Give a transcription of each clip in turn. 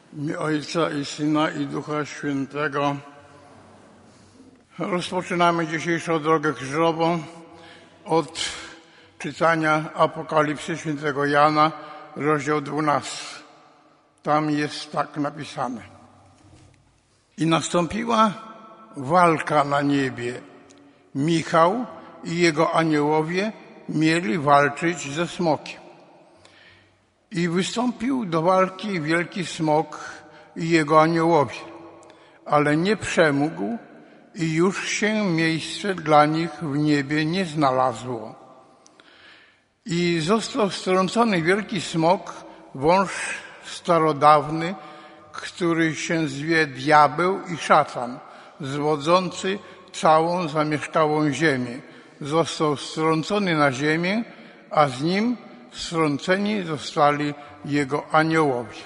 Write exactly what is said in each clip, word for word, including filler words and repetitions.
W imię Ojca i Syna i Ducha Świętego. Rozpoczynamy dzisiejszą drogę krzyżową od czytania Apokalipsy świętego Jana, rozdział dwunasty. Tam jest tak napisane. I nastąpiła walka na niebie. Michał i jego aniołowie mieli walczyć ze smokiem. I wystąpił do walki wielki smok i jego aniołowie, ale nie przemógł i już się miejsce dla nich w niebie nie znalazło. I został strącony wielki smok, wąż starodawny, który się zwie diabeł i szatan, zwodzący całą zamieszkałą ziemię. Został strącony na ziemię, a z nim strąceni zostali jego aniołowie.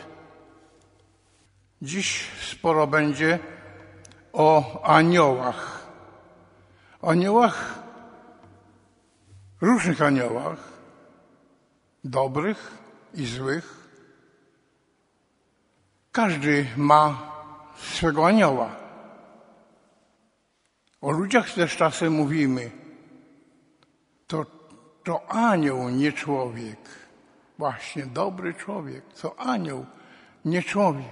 Dziś sporo będzie o aniołach. Aniołach, różnych aniołach, dobrych i złych. Każdy ma swego anioła. O ludziach też czasem mówimy, to, to anioł, nie człowiek. Właśnie, dobry człowiek, to anioł, nie człowiek.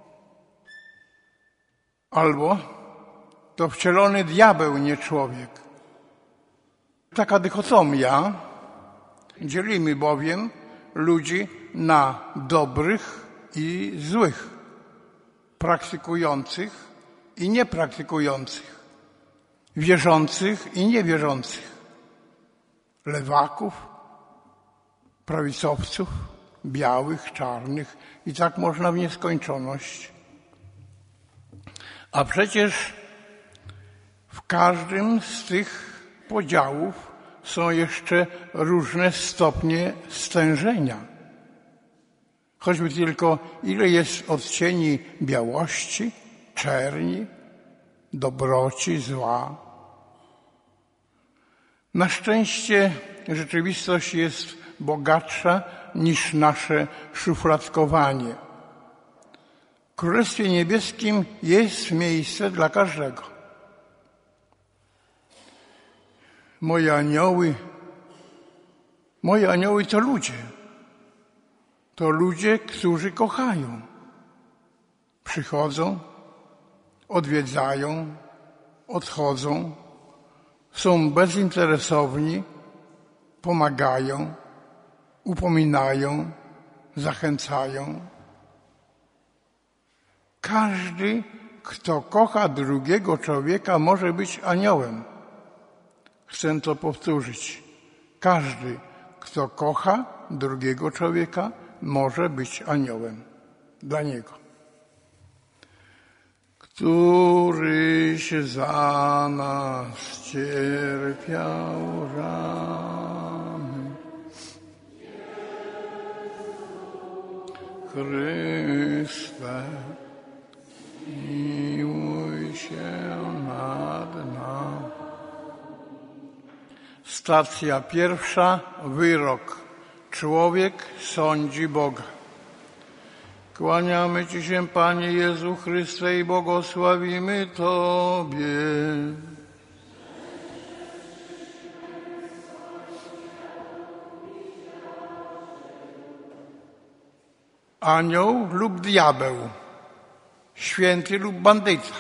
Albo to wcielony diabeł, nie człowiek. Taka dychotomia. Dzielimy bowiem ludzi na dobrych i złych, praktykujących i niepraktykujących, wierzących i niewierzących, lewaków, prawicowców, białych, czarnych i tak można w nieskończoność. A przecież w każdym z tych podziałów są jeszcze różne stopnie stężenia. Choćby tylko ile jest odcieni białości, czerni, dobroci, zła. Na szczęście rzeczywistość jest bogatsza niż nasze szufladkowanie. W Królestwie Niebieskim jest miejsce dla każdego. Moje anioły, moje anioły to ludzie. To ludzie, którzy kochają. Przychodzą, odwiedzają, odchodzą, są bezinteresowni, pomagają, upominają, zachęcają. Każdy, kto kocha drugiego człowieka, może być aniołem. Chcę to powtórzyć. Każdy, kto kocha drugiego człowieka, może być aniołem dla niego. Któryś za nas cierpiał rany, Chryste, miłuj się nad nami. Stacja pierwsza, wyrok. Człowiek sądzi Boga. Kłaniamy Ci się, Panie Jezu Chryste, i błogosławimy Tobie. Anioł lub diabeł, święty lub bandyta.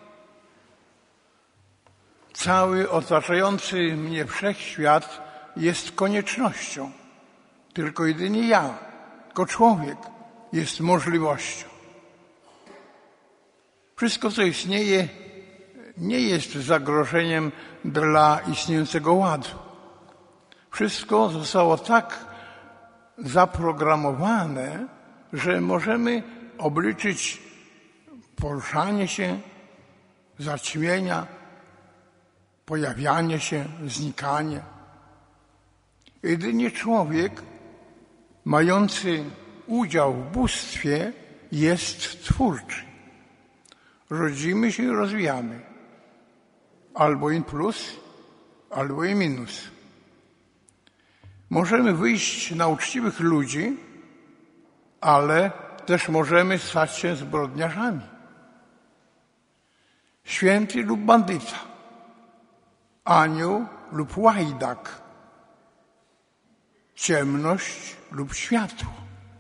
Cały otaczający mnie wszechświat jest koniecznością. Tylko jedynie ja, tylko człowiek jest możliwością. Wszystko, co istnieje, nie jest zagrożeniem dla istniejącego ładu. Wszystko zostało tak zaprogramowane, że możemy obliczyć poruszanie się, zaćmienia, pojawianie się, znikanie. Jedynie człowiek mający udział w bóstwie jest twórczy. Rodzimy się i rozwijamy. Albo in plus, albo in minus. Możemy wyjść na uczciwych ludzi, ale też możemy stać się zbrodniarzami. Święty lub bandyta, anioł lub łajdak, ciemność lub światło.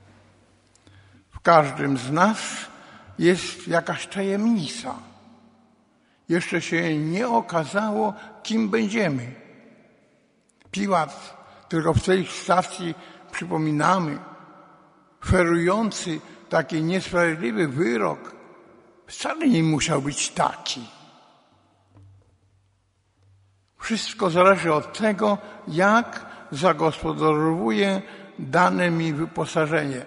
W każdym z nas jest jakaś tajemnica. Jeszcze się nie okazało, kim będziemy. Piłat, tylko w tej stacji przypominamy, ferujący taki niesprawiedliwy wyrok, wcale nie musiał być taki. Wszystko zależy od tego, jak zagospodarowuję dane mi wyposażenie.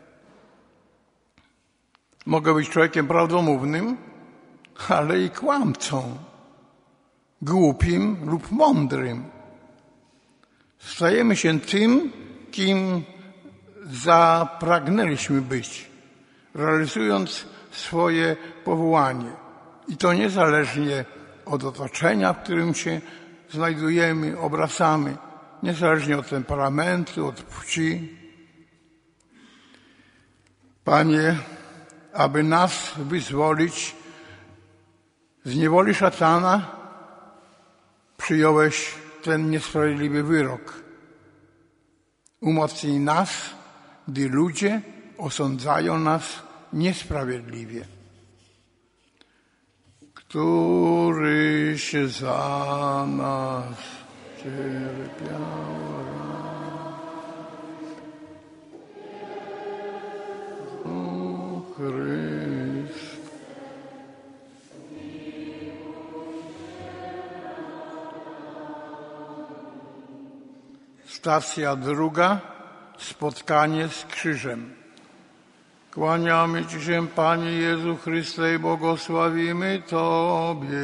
Mogę być człowiekiem prawdomównym, ale i kłamcą, głupim lub mądrym. Stajemy się tym, kim zapragnęliśmy być, realizując swoje powołanie. I to niezależnie od otoczenia, w którym się znajdujemy, obracamy, niezależnie od temperamentu, od płci. Panie, aby nas wyzwolić z niewoli szatana, przyjąłeś ten niesprawiedliwy wyrok. Umocnij nas, gdy ludzie osądzają nas niesprawiedliwie. Któryś za nas cierpiał o Chryst. Stacja druga. Spotkanie z krzyżem. Kłaniamy Ci się, Panie Jezu Chryste, i błogosławimy Tobie.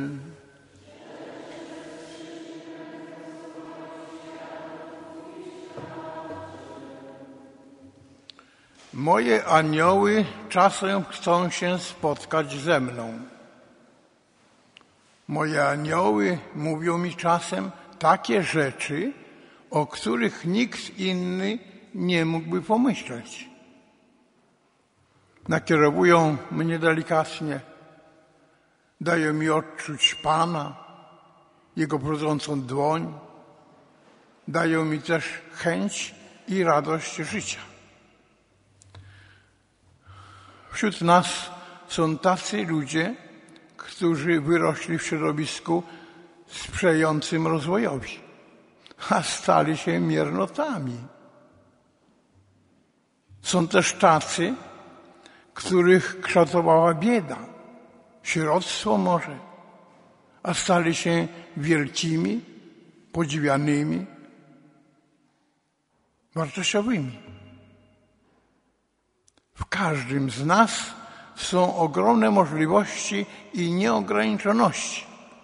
Moje anioły czasem chcą się spotkać ze mną. Moje anioły mówią mi czasem takie rzeczy, o których nikt inny nie mógłby pomyśleć. Nakierowują mnie delikatnie, dają mi odczuć Pana, Jego prowadzącą dłoń, dają mi też chęć i radość życia. Wśród nas są tacy ludzie, którzy wyrośli w środowisku sprzyjającym rozwojowi, a stali się miernotami. Są też tacy, których kształtowała bieda, sieroctwo może, a stali się wielkimi, podziwianymi, wartościowymi. W każdym z nas są ogromne możliwości i nieograniczoności.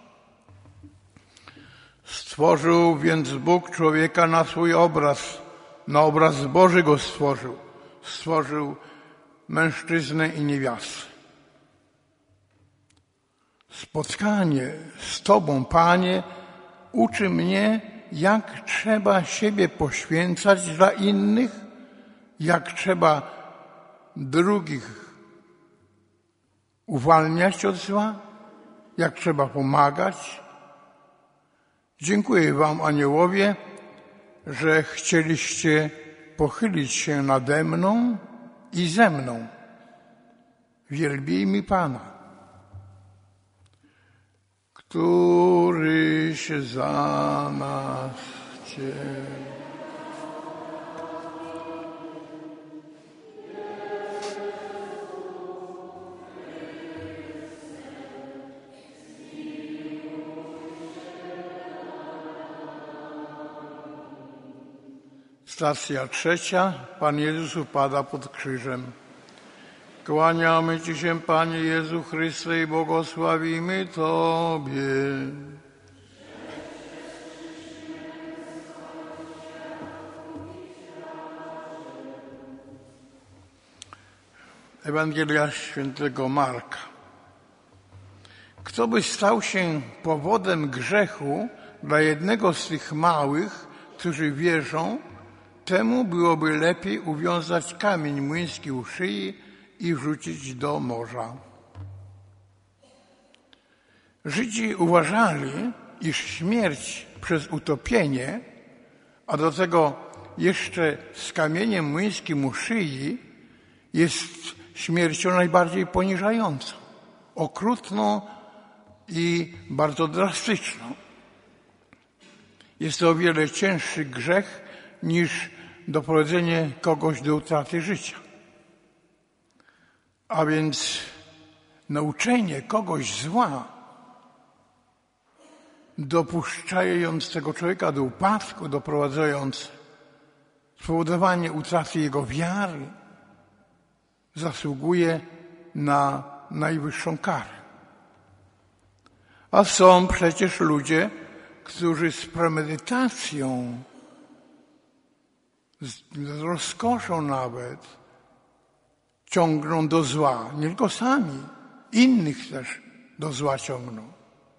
Stworzył więc Bóg człowieka na swój obraz, na obraz Boży go stworzył. Stworzył mężczyznę i niewiastę. Spotkanie z Tobą, Panie, uczy mnie, jak trzeba siebie poświęcać dla innych, jak trzeba drugich uwalniać od zła, jak trzeba pomagać. Dziękuję Wam, aniołowie, że chcieliście pochylić się nade mną i ze mną. Wielbijmy Pana, któryś za nas cierpi. Stacja trzecia. Pan Jezus upada pod krzyżem. Kłaniamy Ci się, Panie Jezu Chryste, i błogosławimy Tobie. Ewangelia świętego Marka. Kto by stał się powodem grzechu dla jednego z tych małych, którzy wierzą, temu byłoby lepiej uwiązać kamień młyński u szyi i wrzucić do morza. Żydzi uważali, iż śmierć przez utopienie, a do tego jeszcze z kamieniem młyńskim u szyi, jest śmiercią najbardziej poniżającą, okrutną i bardzo drastyczną. Jest to o wiele cięższy grzech niż doprowadzenie kogoś do utraty życia. A więc nauczenie kogoś zła, dopuszczając tego człowieka do upadku, doprowadzając spowodowanie utraty jego wiary, zasługuje na najwyższą karę. A są przecież ludzie, którzy z premedytacją, z rozkoszą nawet, ciągną do zła. Nie tylko sami, innych też do zła ciągną.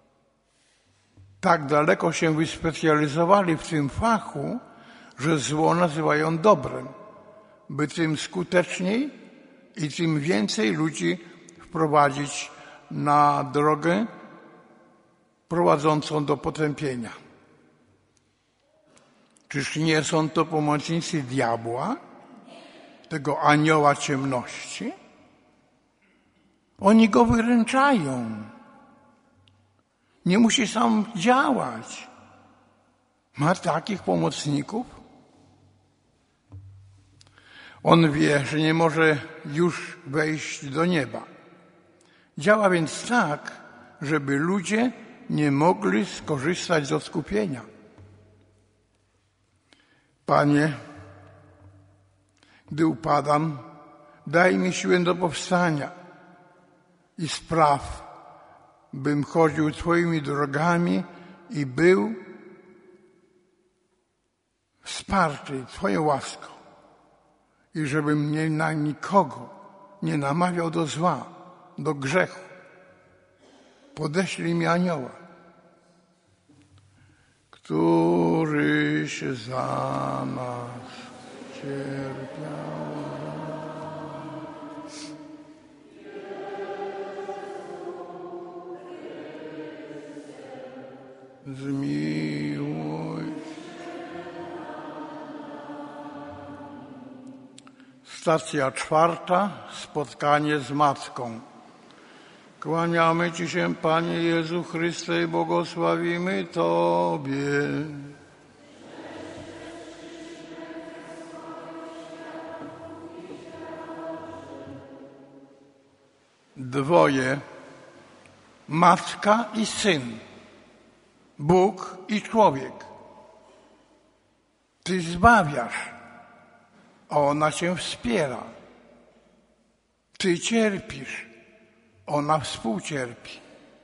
Tak daleko się wyspecjalizowali w tym fachu, że zło nazywają dobrem, by tym skuteczniej i tym więcej ludzi wprowadzić na drogę prowadzącą do potępienia. Czyż nie są to pomocnicy diabła, tego anioła ciemności? Oni go wyręczają. Nie musi sam działać. Ma takich pomocników. On wie, że nie może już wejść do nieba. Działa więc tak, żeby ludzie nie mogli skorzystać z odkupienia. Panie, gdy upadam, daj mi siłę do powstania i spraw, bym chodził Twoimi drogami i był wsparty Twoją łaską i żebym nie na nikogo nie namawiał do zła, do grzechu. Podeślij mi anioła, któryś za nas cierpiał. Zmiłuj. Stacja czwarta. Spotkanie z Matką. Kłaniamy Ci się, Panie Jezu Chryste, i błogosławimy Tobie. Dwoje, matka i syn, Bóg i człowiek. Ty zbawiasz, a ona Cię wspiera. Ty cierpisz, ona współcierpi.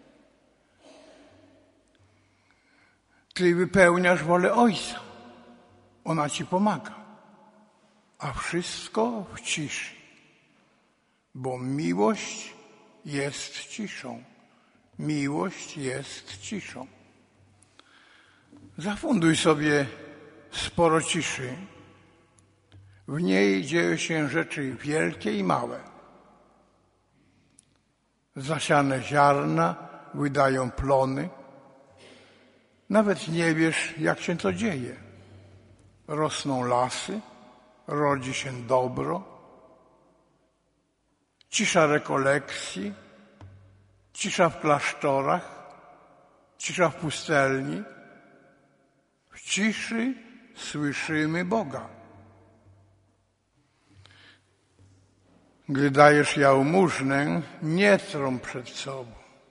Ty wypełniasz wolę Ojca, ona Ci pomaga. A wszystko w ciszy, bo miłość jest ciszą. Miłość jest ciszą. Zafunduj sobie sporo ciszy. W niej dzieją się rzeczy wielkie i małe. Zasiane ziarna wydają plony. Nawet nie wiesz, jak się to dzieje. Rosną lasy, rodzi się dobro. Cisza rekolekcji, cisza w klasztorach, cisza w pustelni. W ciszy słyszymy Boga. Gdy dajesz jałmużnę, nie trąb przed sobą.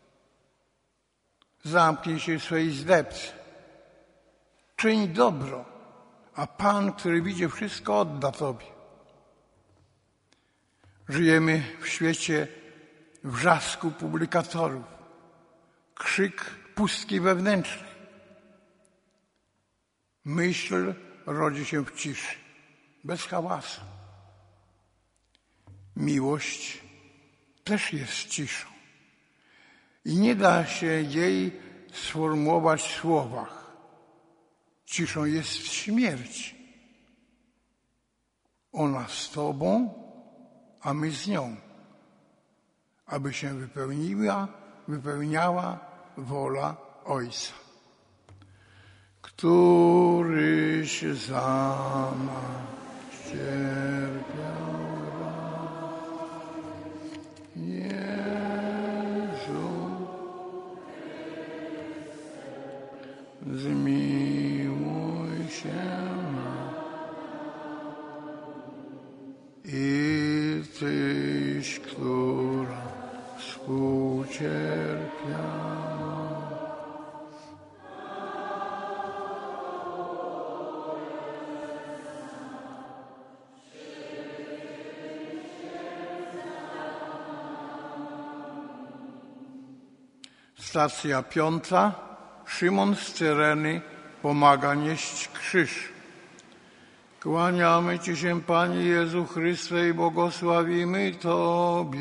Zamknij się w swojej zdepce. Czyń dobro, a Pan, który widzi wszystko, odda Tobie. Żyjemy w świecie wrzasku publikatorów, krzyk pustki wewnętrznej. Myśl rodzi się w ciszy, bez hałasu. Miłość też jest ciszą i nie da się jej sformułować w słowach. Ciszą jest śmierć. Ona z Tobą, a my z nią, aby się wypełniła, wypełniała wola Ojca, któryś za nas cierpiał. Jezu, zmiłuj się i Tyś, która współcierpiała. Stacja piąta. Szymon z Cyreny pomaga nieść krzyż. Kłaniamy Ci się, Panie Jezu Chryste, i błogosławimy Tobie.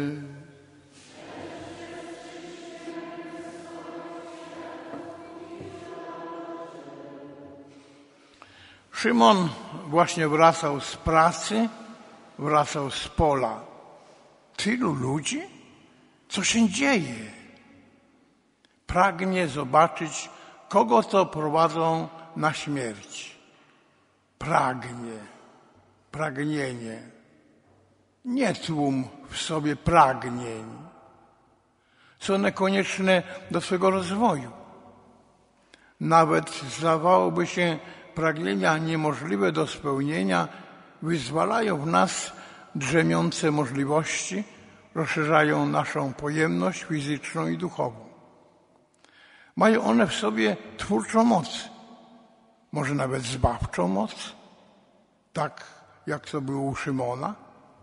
Szymon właśnie wracał z pracy, wracał z pola. Tylu ludzi? Co się dzieje? Pragnie zobaczyć, kogo to prowadzą na śmierć. Pragnie, pragnienie. Nie tłum w sobie pragnień. Są one konieczne do swego rozwoju. Nawet zdawałoby się, pragnienia niemożliwe do spełnienia wyzwalają w nas drzemiące możliwości, rozszerzają naszą pojemność fizyczną i duchową. Mają one w sobie twórczą moc, może nawet zbawczą moc, tak jak to było u Szymona.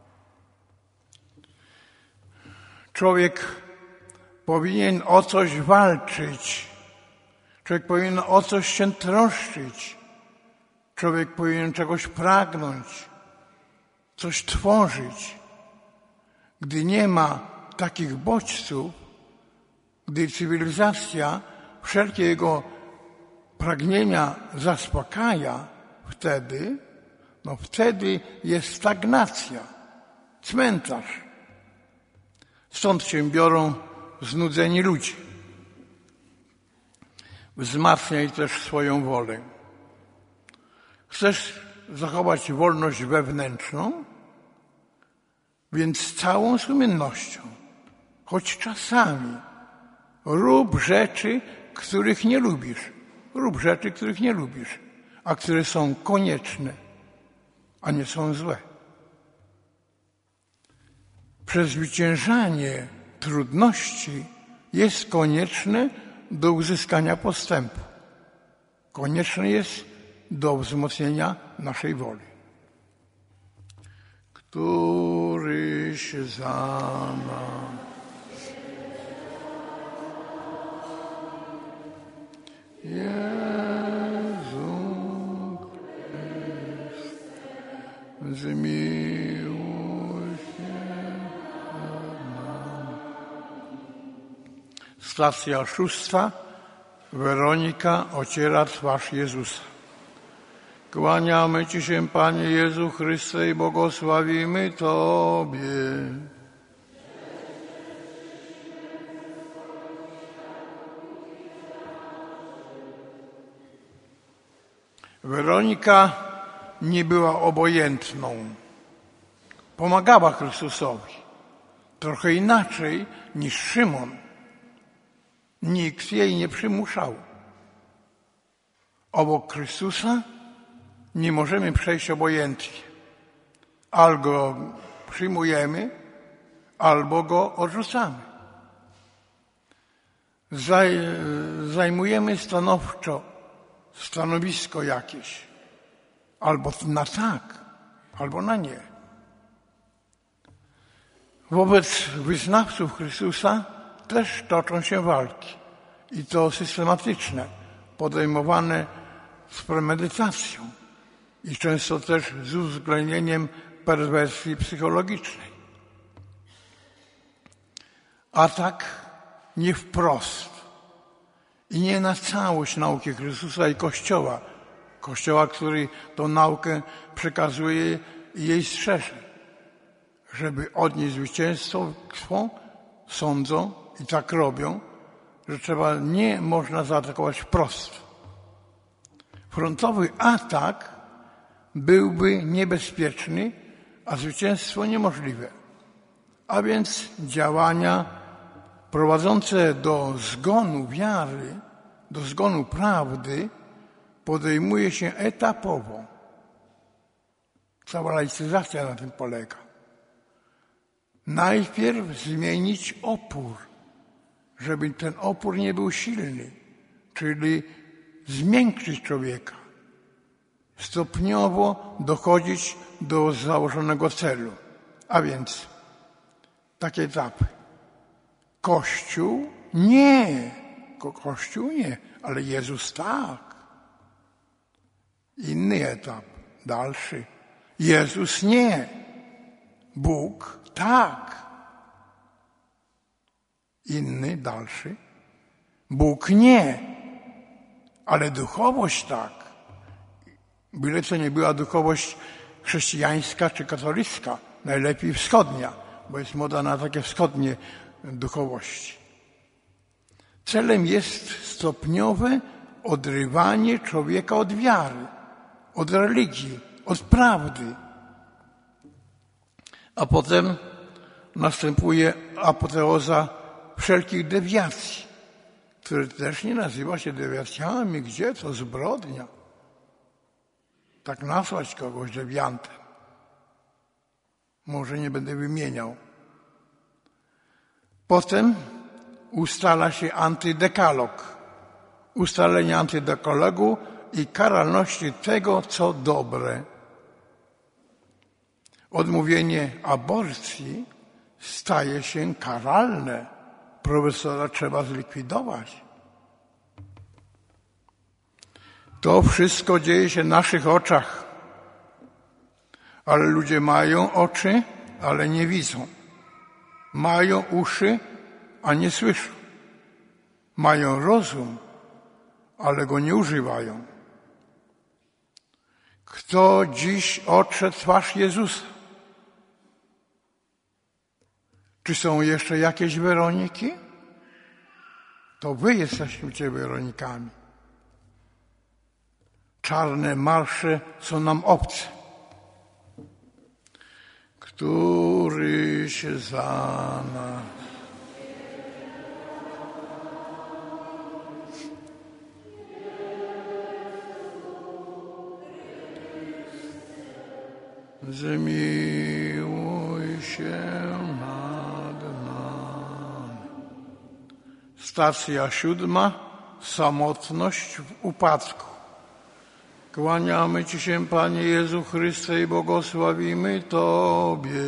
Człowiek powinien o coś walczyć, człowiek powinien o coś się troszczyć, człowiek powinien czegoś pragnąć, coś tworzyć. Gdy nie ma takich bodźców, gdy cywilizacja wszelkie jego pragnienia zaspokaja, wtedy, no wtedy jest stagnacja, cmentarz. Stąd się biorą znudzeni ludzie. Wzmacniaj też swoją wolę. Chcesz zachować wolność wewnętrzną? Więc całą sumiennością, choć czasami, rób rzeczy, których nie lubisz. Rób rzeczy, których nie lubisz, a które są konieczne, a nie są złe. Przezwyciężanie trudności jest konieczne do uzyskania postępu. Konieczne jest do wzmocnienia naszej woli. Któryś za nas Jezu Chryste, zmiłuj się nad nami. Stacja szósta. Weronika ociera twarz Jezusa. Kłaniamy Ci się, Panie Jezu Chryste, i błogosławimy Tobie. Weronika nie była obojętną. Pomagała Chrystusowi. Trochę inaczej niż Szymon. Nikt jej nie przymuszał. Obok Chrystusa nie możemy przejść obojętnie. Albo go przyjmujemy, albo go odrzucamy. Zaj, zajmujemy stanowczo stanowisko jakieś. Albo na tak, albo na nie. Wobec wyznawców Chrystusa też toczą się walki. I to systematyczne, podejmowane z premedytacją i często też z uwzględnieniem perwersji psychologicznej. Atak nie wprost i nie na całość nauki Chrystusa i Kościoła. Kościoła, który tą naukę przekazuje i jej strzeże, żeby odnieść zwycięstwo, sądzą i tak robią, że trzeba, nie można zaatakować wprost. Frontowy atak byłby niebezpieczny, a zwycięstwo niemożliwe. A więc działania prowadzące do zgonu wiary, do zgonu prawdy podejmuje się etapowo. Cała laicyzacja na tym polega. Najpierw zmienić opór, żeby ten opór nie był silny, czyli zmiękczyć człowieka. Stopniowo dochodzić do założonego celu. A więc takie etapy. Kościół nie, Ko- Kościół nie, ale Jezus tak. Inny etap, dalszy. Jezus nie, Bóg tak. Inny, dalszy. Bóg nie, ale duchowość tak. Byle co nie była duchowość chrześcijańska czy katolicka, najlepiej wschodnia, bo jest moda na takie wschodnie duchowości. Celem jest stopniowe odrywanie człowieka od wiary, od religii, od prawdy. A potem następuje apoteoza wszelkich dewiacji, które też nie nazywa się dewiacjami. Gdzie to zbrodnia? Tak nazwać kogoś dewiantem. Może nie będę wymieniał. Potem ustala się antydekalog. Ustalenie antydekalogu i karalności tego, co dobre. Odmówienie aborcji staje się karalne. Profesora trzeba zlikwidować. To wszystko dzieje się na naszych oczach. Ale ludzie mają oczy, ale nie widzą. Mają uszy, a nie słyszą. Mają rozum, ale go nie używają. Kto dziś otrze twarz Jezusa? Czy są jeszcze jakieś Weroniki? To wy jesteście Weronikami. Czarne marsze są nam obce. Któryś za nas zmiłuj się nad nami. Stacja siódma. Samotność w upadku. Kłaniamy Ci się, Panie Jezu Chryste, i błogosławimy Tobie.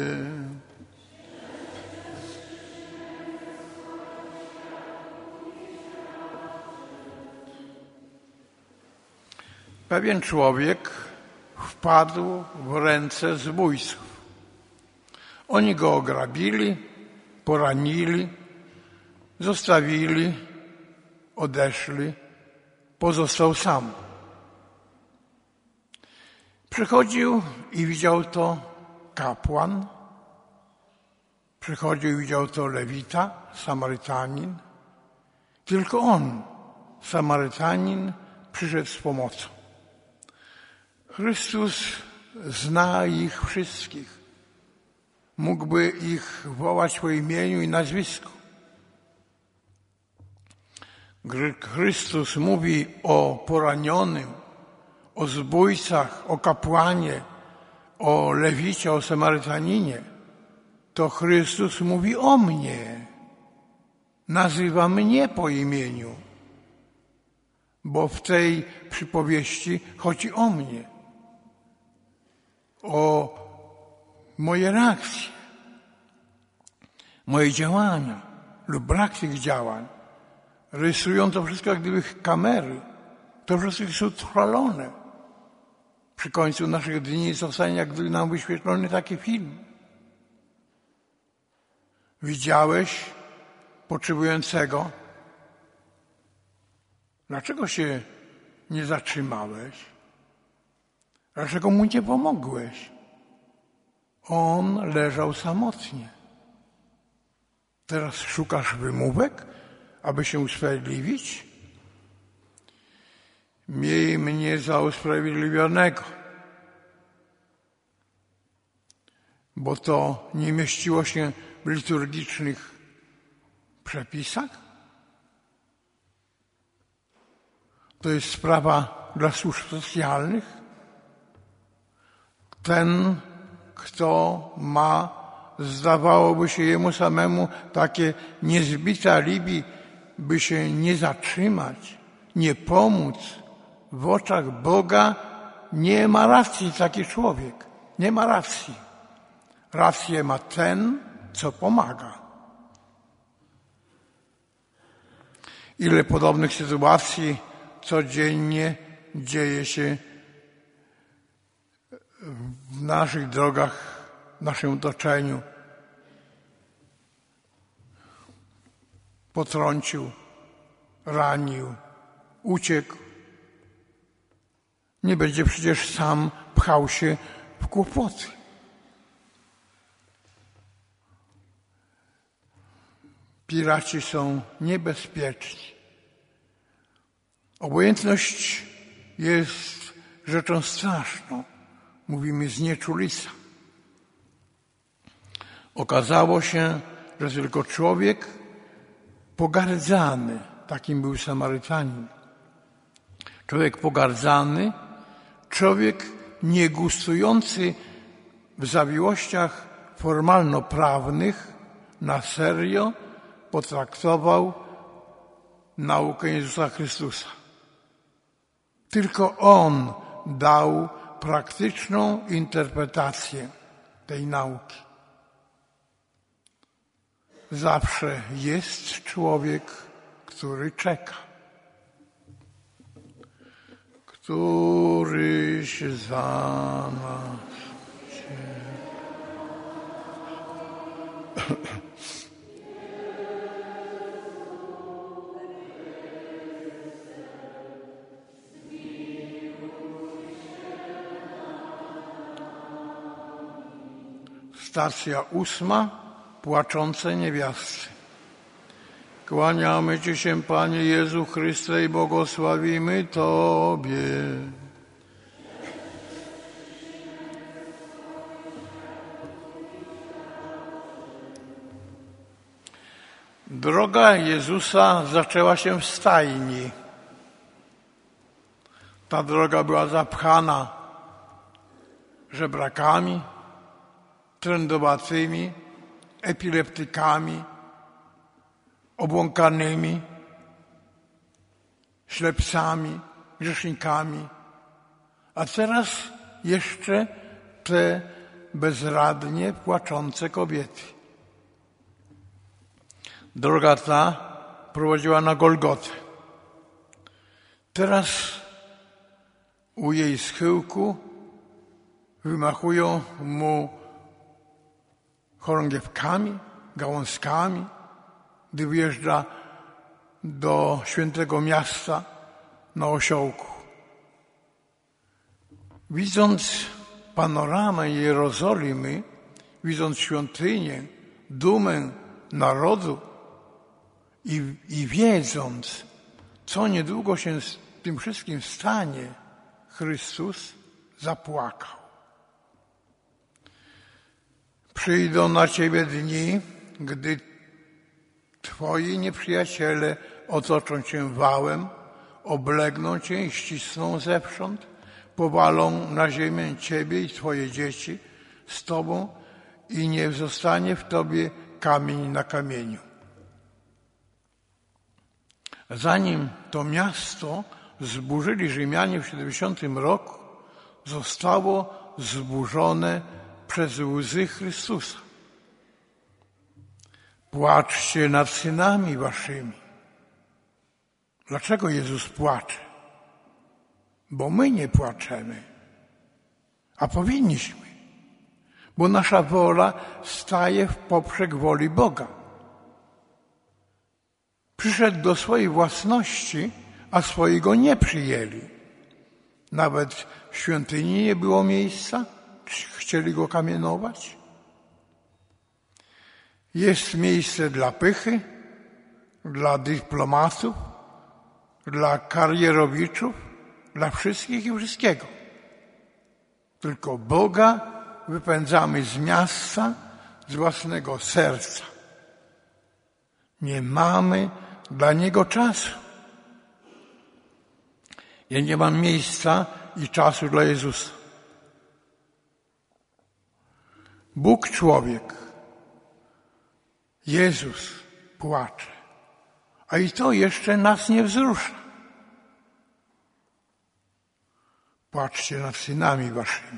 Pewien człowiek wpadł w ręce zbójców. Oni go ograbili, poranili, zostawili, odeszli, pozostał sam. Przychodził i widział to kapłan, przychodził i widział to Lewita, Samarytanin. Tylko on, Samarytanin, przyszedł z pomocą. Chrystus zna ich wszystkich. Mógłby ich wołać po imieniu i nazwisku. Gdy Chrystus mówi o poranionym, o zbójcach, o kapłanie, o Lewicie, o Samarytaninie, to Chrystus mówi o mnie. Nazywa mnie po imieniu, bo w tej przypowieści chodzi o mnie, o moje reakcje, moje działania lub brak tych działań. Rysują to wszystko jak gdyby kamery. To wszystko jest utrwalone. Przy końcu naszych dni zostanie jak gdyby nam wyświetlony taki film. Widziałeś potrzebującego? Dlaczego się nie zatrzymałeś? Dlaczego mu nie pomogłeś? On leżał samotnie. Teraz szukasz wymówek, aby się usprawiedliwić? Miej mnie za usprawiedliwionego, bo to nie mieściło się w liturgicznych przepisach. To jest sprawa dla służb socjalnych. Ten, kto ma, zdawałoby się jemu samemu, takie niezbite alibi, by się nie zatrzymać, nie pomóc w oczach Boga, nie ma racji taki człowiek. Nie ma racji. Rację ma ten, co pomaga. Ile podobnych sytuacji codziennie dzieje się w naszych drogach, w naszym otoczeniu. Potrącił, ranił, uciekł. Nie będzie przecież sam pchał się w kłopoty. Piraci są niebezpieczni. Obojętność jest rzeczą straszną. Mówimy znieczulica. Okazało się, że tylko człowiek pogardzany, takim był Samarytanin. Człowiek pogardzany, człowiek niegustujący w zawiłościach formalno-prawnych na serio potraktował naukę Jezusa Chrystusa. Tylko On dał praktyczną interpretację tej nauki. Zawsze jest człowiek, który czeka. Któryś za nas się... Stacja ósma. Płaczące niewiasty. Kłaniamy Ci się, Panie Jezu Chryste, i błogosławimy Tobie. Droga Jezusa zaczęła się w stajni. Ta droga była zapchana żebrakami, trędowatymi, epileptykami, obłąkanymi, ślepcami, grzesznikami. A teraz jeszcze te bezradnie płaczące kobiety. Droga ta prowadziła na Golgotę. Teraz u jej schyłku wymachują mu chorągiewkami, gałązkami, gdy wjeżdża do świętego miasta na osiołku. Widząc panoramę Jerozolimy, widząc świątynię, dumę narodu i, i wiedząc, co niedługo się z tym wszystkim stanie, Chrystus zapłakał. Przyjdą na Ciebie dni, gdy Twoi nieprzyjaciele otoczą Cię wałem, oblegną Cię i ścisną zewsząd, powalą na ziemię Ciebie i Twoje dzieci z Tobą i nie zostanie w Tobie kamień na kamieniu. Zanim to miasto zburzyli Rzymianie w siedemdziesiątym roku, zostało zburzone przez łzy Chrystusa. Płaczcie nad synami waszymi. Dlaczego Jezus płacze? Bo my nie płaczemy, a powinniśmy, bo nasza wola staje w poprzek woli Boga. Przyszedł do swojej własności, a swojego nie przyjęli. Nawet w świątyni nie było miejsca, chcieli go kamienować. Jest miejsce dla pychy, dla dyplomatów, dla karierowiczów, dla wszystkich i wszystkiego. Tylko Boga wypędzamy z miasta, z własnego serca. Nie mamy dla Niego czasu. Ja nie mam miejsca i czasu dla Jezusa. Bóg człowiek, Jezus płacze, a i to jeszcze nas nie wzrusza. Płaczcie nad synami waszymi,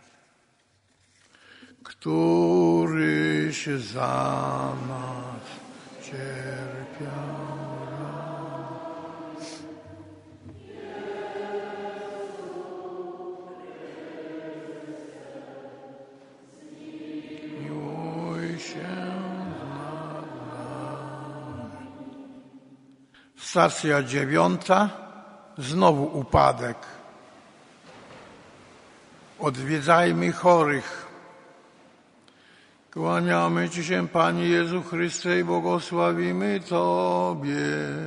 któryś za nas cierpiał. Miłuj się nad nami. Stacja dziewiąta, znowu upadek. Odwiedzajmy chorych. Kłaniamy Ci się, Panie Jezu Chryste, i błogosławimy Tobie.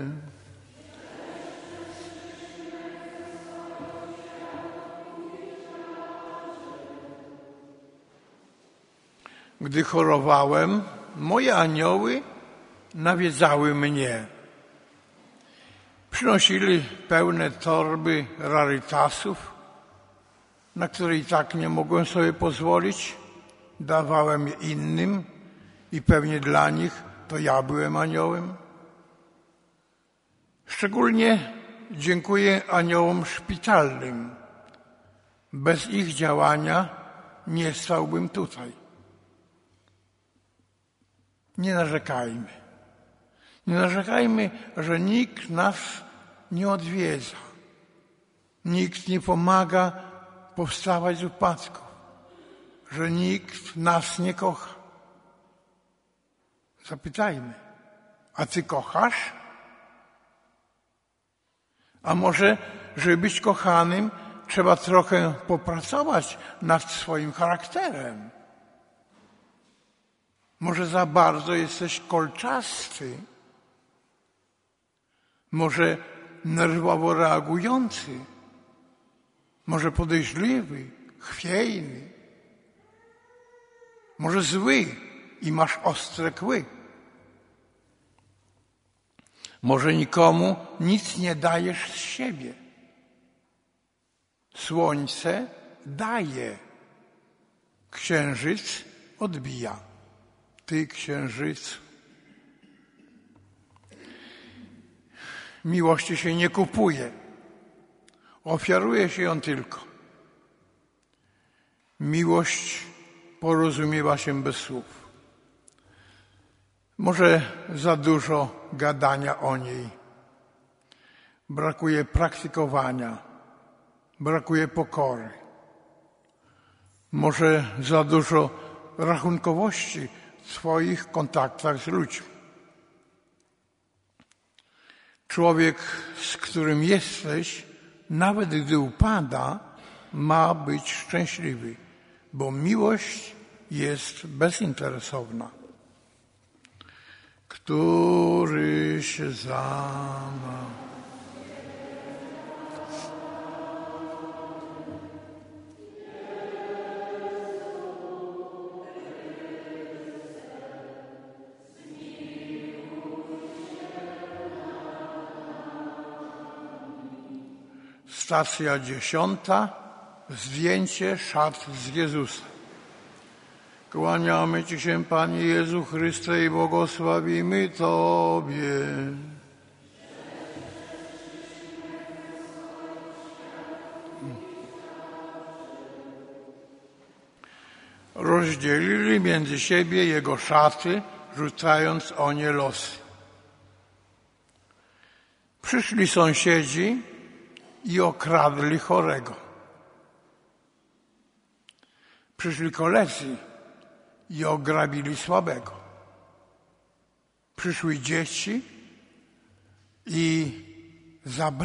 Gdy chorowałem, moje anioły nawiedzały mnie. Przynosili pełne torby rarytasów, na które i tak nie mogłem sobie pozwolić. Dawałem je innym i pewnie dla nich to ja byłem aniołem. Szczególnie dziękuję aniołom szpitalnym. Bez ich działania nie stałbym tutaj. Nie narzekajmy. Nie narzekajmy, że nikt nas nie odwiedza. Nikt nie pomaga powstawać z upadku, że nikt nas nie kocha. Zapytajmy, a Ty kochasz? A może, żeby być kochanym, trzeba trochę popracować nad swoim charakterem. Może za bardzo jesteś kolczasty, może nerwowo reagujący, może podejrzliwy, chwiejny, może zły i masz ostre kły. Może nikomu nic nie dajesz z siebie. Słońce daje, księżyc odbija. Ty, księżycu. Miłości się nie kupuje. Ofiaruje się ją tylko. Miłość porozumiewa się bez słów. Może za dużo gadania o niej. Brakuje praktykowania. Brakuje pokory. Może za dużo rachunkowości w swoich kontaktach z ludźmi. Człowiek, z którym jesteś, nawet gdy upada, ma być szczęśliwy, bo miłość jest bezinteresowna. Któryś za nas. Stacja dziesiąta. Zdjęcie szat z Jezusem. Kłaniamy Ci się, Panie Jezu Chryste, i błogosławimy Tobie. Rozdzielili między siebie Jego szaty, rzucając o nie losy. Przyszli sąsiedzi i okradli chorego. Przyszli koledzy i ograbili słabego. Przyszły dzieci i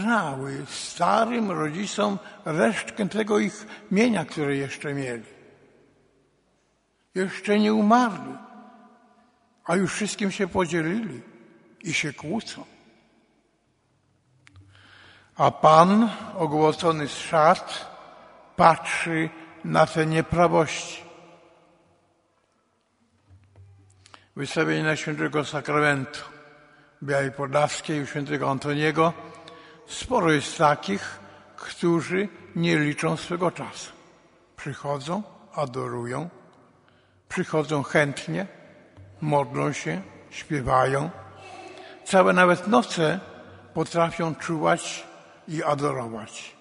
zabrały starym rodzicom resztkę tego ich mienia, które jeszcze mieli. Jeszcze nie umarli, a już wszystkim się podzielili i się kłócą. A Pan, ogłocony z szat, patrzy na te nieprawości. Wystawienie Najświętszego Sakramentu Białej Podlaskiej u świętego Antoniego sporo jest takich, którzy nie liczą swego czasu. Przychodzą, adorują, przychodzą chętnie, modlą się, śpiewają. Całe nawet noce potrafią czuwać i adorować.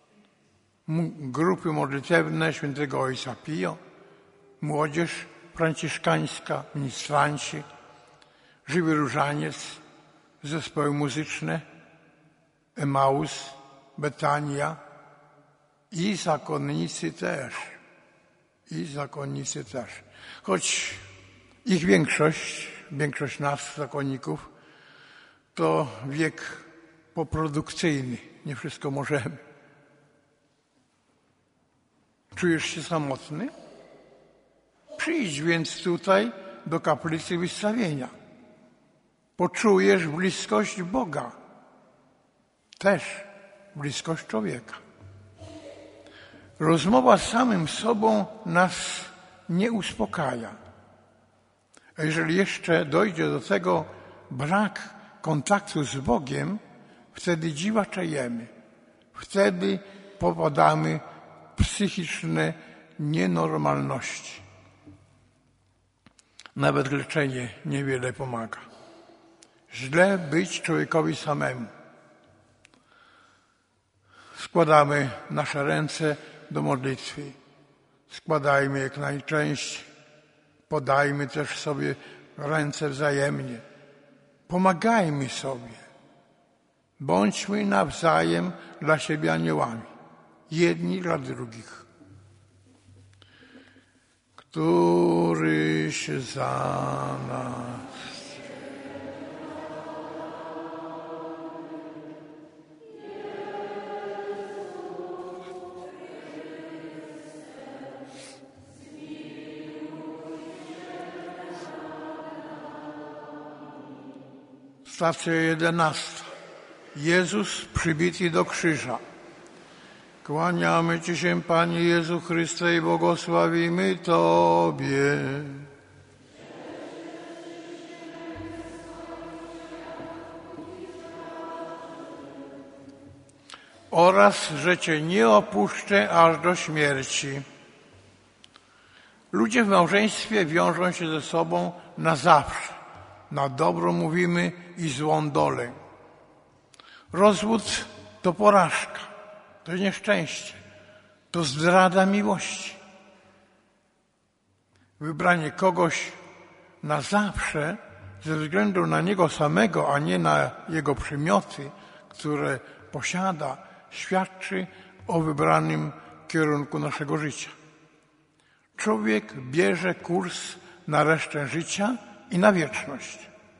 Grupy modlitewne świętego Ojca Pio, młodzież franciszkańska, ministranci, Żywy Różaniec, zespoły muzyczne, Emaus, Betania i zakonnicy też. I zakonnicy też. Choć ich większość, większość nas, zakonników, to wiek poprodukcyjny. Nie wszystko możemy. Czujesz się samotny? Przyjdź więc tutaj do kaplicy wystawienia. Poczujesz bliskość Boga. Też bliskość człowieka. Rozmowa z samym sobą nas nie uspokaja. A jeżeli jeszcze dojdzie do tego brak kontaktu z Bogiem, wtedy dziwaczejemy. Wtedy popadamy w psychiczne nienormalności. Nawet leczenie niewiele pomaga. Źle być człowiekowi samemu. Składamy nasze ręce do modlitwy. Składajmy jak najczęściej. Podajmy też sobie ręce wzajemnie. Pomagajmy sobie. Bądźmy nawzajem dla siebie aniołami. Jedni dla drugich. Któryś za nas. Stacja jedenasta. Jezus przybity do krzyża. Kłaniamy Ci się, Panie Jezu Chryste, i błogosławimy Tobie. Oraz, że Cię nie opuszczę aż do śmierci. Ludzie w małżeństwie wiążą się ze sobą na zawsze. Na dobro mówimy i złą dolę. Rozwód to porażka, to nieszczęście, to zdrada miłości. Wybranie kogoś na zawsze ze względu na niego samego, a nie na jego przymioty, które posiada, świadczy o wybranym kierunku naszego życia. Człowiek bierze kurs na resztę życia i na wieczność.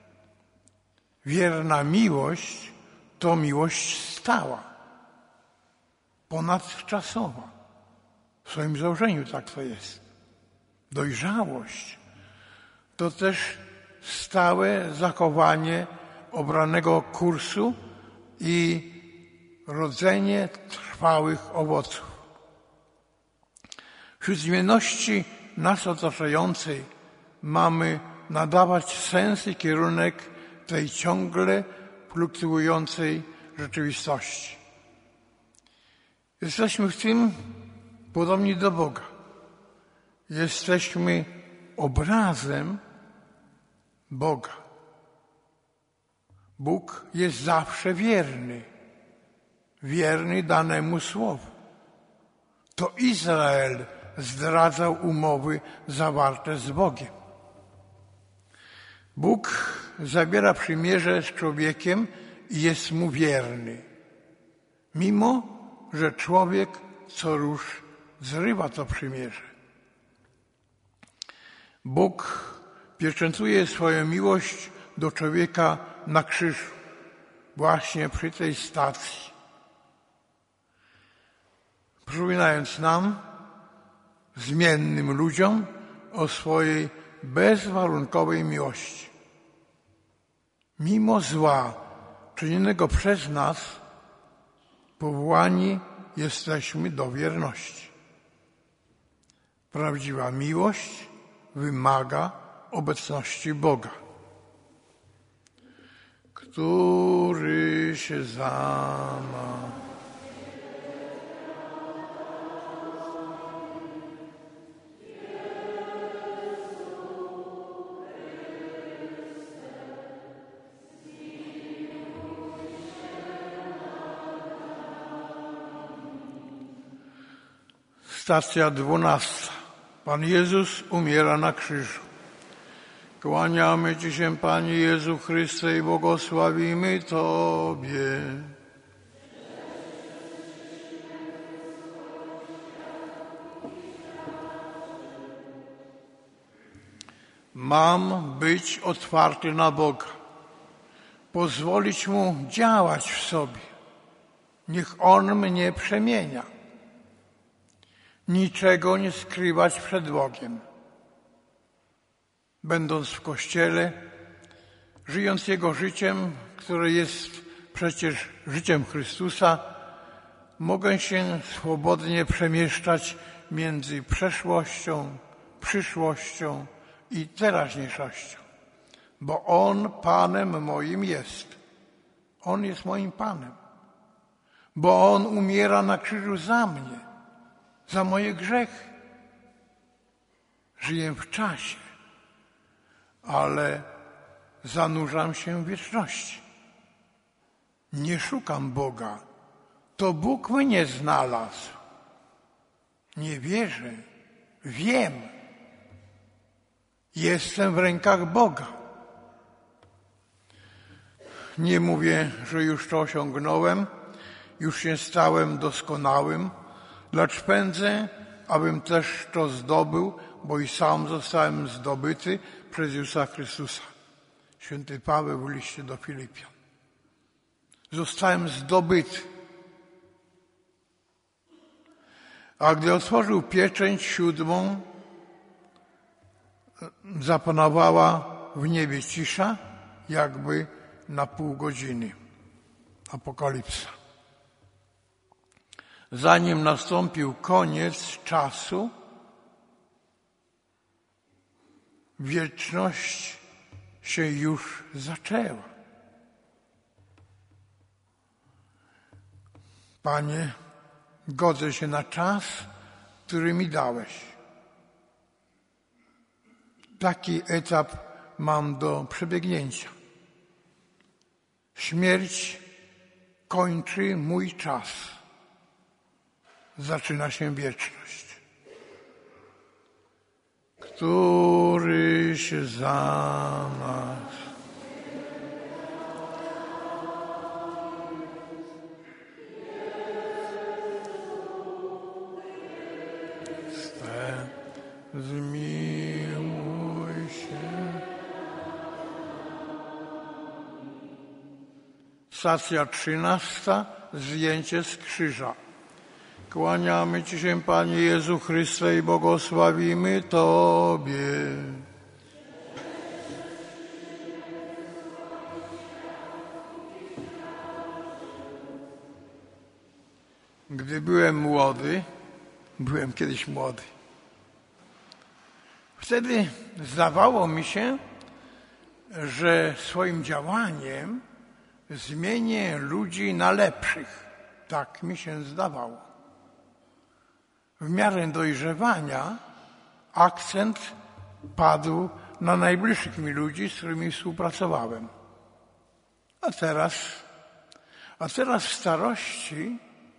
Wierna miłość to miłość stała, ponadczasowa. W swoim założeniu tak to jest. Dojrzałość to też stałe zachowanie obranego kursu i rodzenie trwałych owoców. Wśród zmienności nas otaczającej mamy nadawać sens i kierunek tej ciągle fluktuującej rzeczywistości. Jesteśmy w tym podobni do Boga. Jesteśmy obrazem Boga. Bóg jest zawsze wierny. Wierny danemu słowu. To Izrael zdradzał umowy zawarte z Bogiem. Bóg zawiera przymierze z człowiekiem i jest mu wierny. Mimo, że człowiek co rusz zrywa to przymierze. Bóg pieczętuje swoją miłość do człowieka na krzyżu. Właśnie przy tej stacji. Przypominając nam, zmiennym ludziom, o swojej bezwarunkowej miłości. Mimo zła czynionego przez nas, powołani jesteśmy do wierności. Prawdziwa miłość wymaga obecności Boga, który się zama. Stacja dwunasta. Pan Jezus umiera na krzyżu. Kłaniamy Ci się, Panie Jezu Chryste, i błogosławimy Tobie. Mam być otwarty na Boga, pozwolić Mu działać w sobie. Niech On mnie przemienia. Niczego nie skrywać przed Bogiem. Będąc w Kościele, żyjąc Jego życiem, które jest przecież życiem Chrystusa, mogę się swobodnie przemieszczać między przeszłością, przyszłością i teraźniejszością, bo On Panem moim jest. On jest moim Panem, bo On umiera na krzyżu za mnie, za moje grzechy. Żyję w czasie, ale zanurzam się w wieczności. Nie szukam Boga. To Bóg mnie znalazł. Nie wierzę. Wiem. Jestem w rękach Boga. Nie mówię, że już to osiągnąłem, już się stałem doskonałym, lecz pędzę, abym też to zdobył, bo i sam zostałem zdobyty przez Jezusa Chrystusa. Święty Paweł w liście do Filipian. Zostałem zdobyty. A gdy otworzył pieczęć siódmą, zapanowała w niebie cisza, jakby na pół godziny. Apokalipsa. Zanim nastąpił koniec czasu, wieczność się już zaczęła. Panie, godzę się na czas, który mi dałeś. Taki etap mam do przebiegnięcia. Śmierć kończy mój czas. Zaczyna się wieczność, który się za nas. Zmiłuj się. Stacja trzynasta. Zdjęcie z krzyża. Kłaniamy Ci się, Panie Jezu Chryste, i błogosławimy Tobie. Gdy byłem młody, byłem kiedyś młody, wtedy zdawało mi się, że swoim działaniem zmienię ludzi na lepszych. Tak mi się zdawało. W miarę dojrzewania akcent padł na najbliższych mi ludzi, z którymi współpracowałem. A teraz, a teraz w starości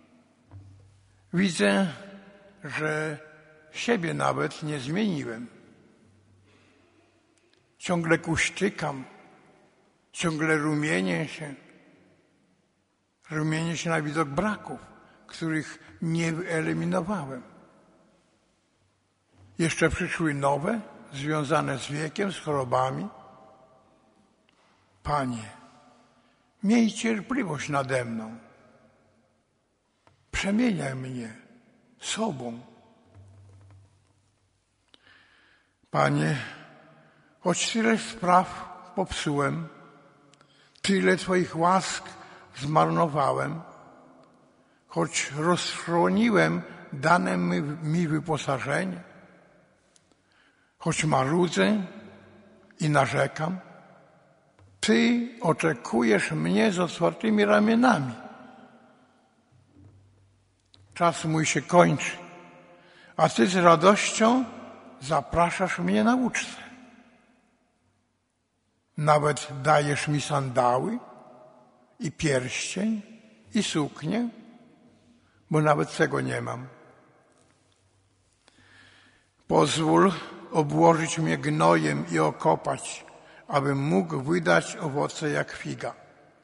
widzę, że siebie nawet nie zmieniłem. Ciągle kuśtykam, ciągle rumienię się. Rumienię się na widok braków, których nie wyeliminowałem. Jeszcze przyszły nowe, związane z wiekiem, z chorobami. Panie, miej cierpliwość nade mną. Przemieniaj mnie sobą. Panie, choć tyle spraw popsułem, tyle Twoich łask zmarnowałem, choć roztrwoniłem dane mi wyposażenie, choć marudzę i narzekam, Ty oczekujesz mnie z otwartymi ramionami. Czas mój się kończy, a Ty z radością zapraszasz mnie na ucztę. Nawet dajesz mi sandały i pierścień i suknię, bo nawet tego nie mam. Pozwól obłożyć mnie gnojem i okopać, abym mógł wydać owoce jak figa.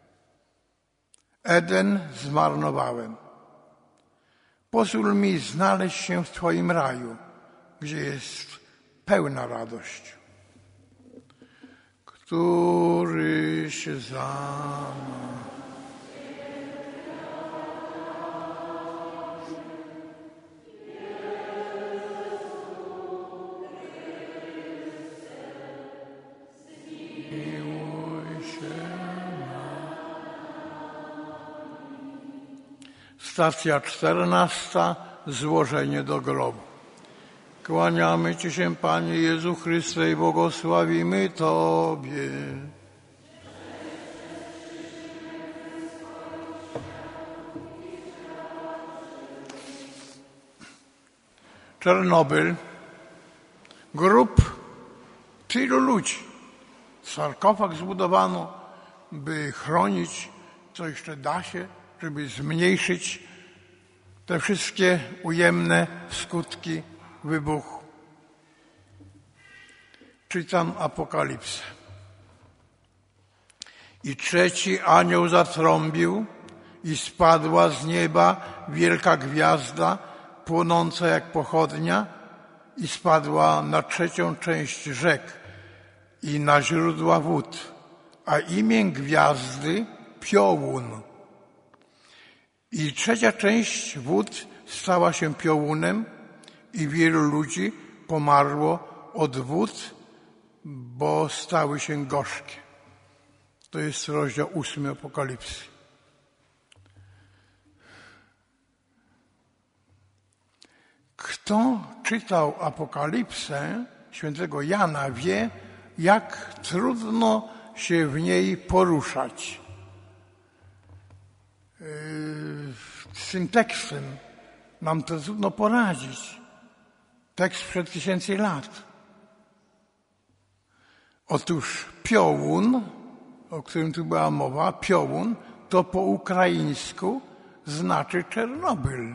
Eden zmarnowałem. Pozwól mi znaleźć się w Twoim raju, gdzie jest pełna radość. Któryś za Stacja czternasta. Złożenie do grobu. Kłaniamy Ci się, Panie Jezu Chryste, i błogosławimy Tobie. Czarnobyl. Grób tylu ludzi. Sarkofag zbudowano, by chronić, co jeszcze da się, żeby zmniejszyć te wszystkie ujemne skutki wybuchu. Czytam Apokalipsę. I trzeci anioł zatrąbił i spadła z nieba wielka gwiazda, płonąca jak pochodnia, i spadła na trzecią część rzek i na źródła wód, a imię gwiazdy Piołun. I trzecia część wód stała się piołunem i wielu ludzi pomarło od wód, bo stały się gorzkie. To jest rozdział ósmy Apokalipsy. Kto czytał Apokalipsę świętego Jana, wie, jak trudno się w niej poruszać. Z tym tekstem nam to trudno poradzić. Tekst sprzed tysięcy lat. Otóż Piołun, o którym tu była mowa, Piołun, to po ukraińsku znaczy Czernobyl.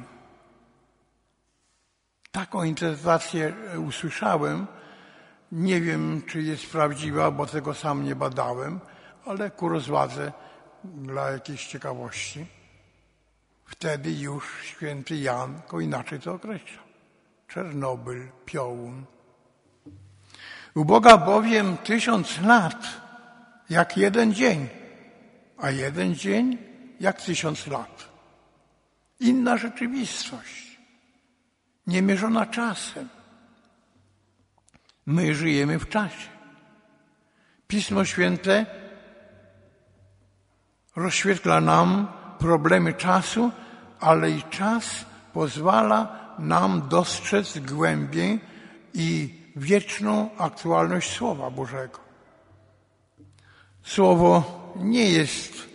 Taką interpretację usłyszałem. Nie wiem, czy jest prawdziwa, bo tego sam nie badałem, ale ku rozwadze dla jakiejś ciekawości. Wtedy już święty Jan inaczej to określa. Czernobyl, Piołun. U Boga bowiem tysiąc lat jak jeden dzień, a jeden dzień jak tysiąc lat. Inna rzeczywistość, niemierzona czasem. My żyjemy w czasie. Pismo Święte rozświetla nam problemy czasu, ale i czas pozwala nam dostrzec głębię i wieczną aktualność Słowa Bożego. Słowo nie jest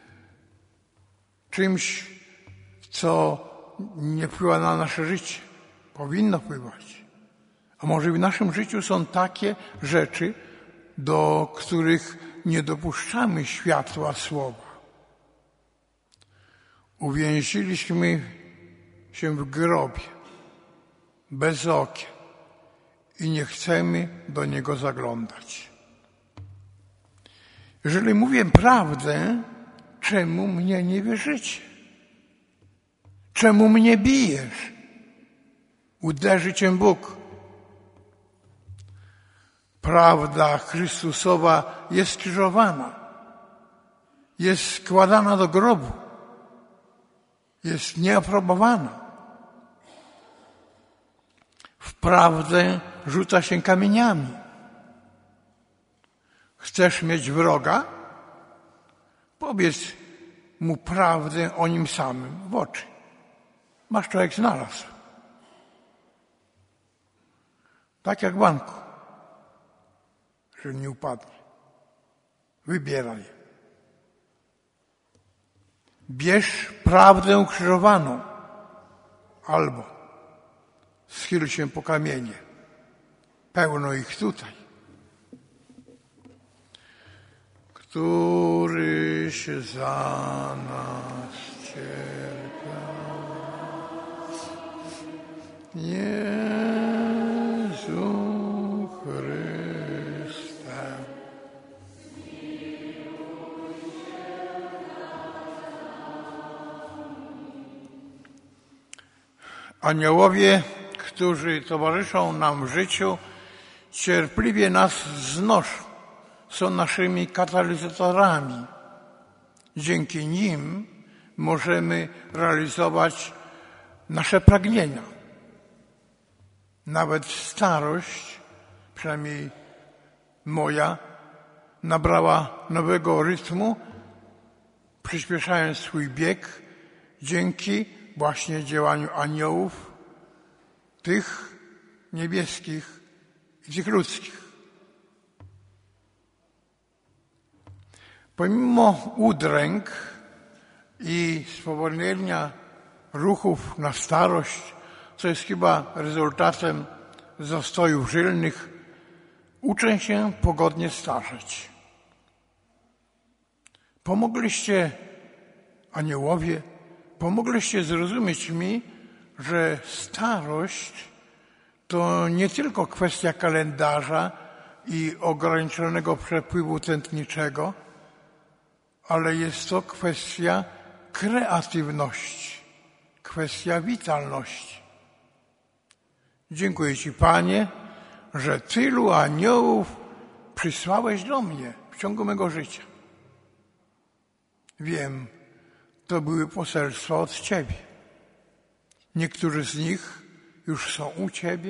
czymś, co nie wpływa na nasze życie. Powinno wpływać. A może w naszym życiu są takie rzeczy, do których nie dopuszczamy światła Słowa. Uwięziliśmy się w grobie, bez okien i nie chcemy do niego zaglądać. Jeżeli mówię prawdę, czemu mnie nie wierzycie? Czemu mnie bijesz? Uderzy cię Bóg. Prawda Chrystusowa jest krzyżowana, jest składana do grobu, jest nieaprobowana. W prawdę rzuca się kamieniami. Chcesz mieć wroga? Powiedz mu prawdę o nim samym w oczy. Masz człowiek znalazł. Tak jak w banku. Że nie upadnie. Wybieraj. Bierz prawdę ukrzyżowaną. Albo schyl się po kamienie. Pełno ich tutaj. Któryś za nas cierpiał. Jezu Chryste. Aniołowie, którzy towarzyszą nam w życiu, cierpliwie nas znoszą. Są naszymi katalizatorami. Dzięki nim możemy realizować nasze pragnienia. Nawet starość, przynajmniej moja, nabrała nowego rytmu, przyspieszając swój bieg dzięki właśnie działaniu aniołów, tych niebieskich i tych ludzkich. Pomimo udręk i spowolnienia ruchów na starość, co jest chyba rezultatem zastojów żylnych, uczę się pogodnie starzeć. Pomogliście, aniołowie, pomogliście zrozumieć mi, że starość to nie tylko kwestia kalendarza i ograniczonego przepływu tętniczego, ale jest to kwestia kreatywności, kwestia witalności. Dziękuję Ci, Panie, że tylu aniołów przysłałeś do mnie w ciągu mego życia. Wiem, to były poselstwa od Ciebie. Niektórzy z nich już są u Ciebie.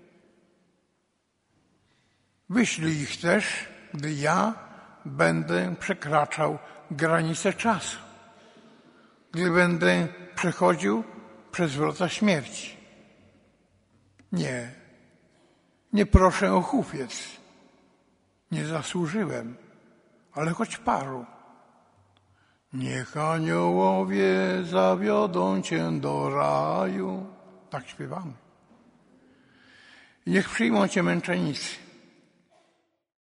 Wyślij ich też, gdy ja będę przekraczał granice czasu, gdy będę przechodził przez wrota śmierci. Nie, nie proszę o hufiec. Nie zasłużyłem, ale choć paru. Niech aniołowie zawiodą Cię do raju. Tak śpiewamy. I niech przyjmą Cię męczennicy.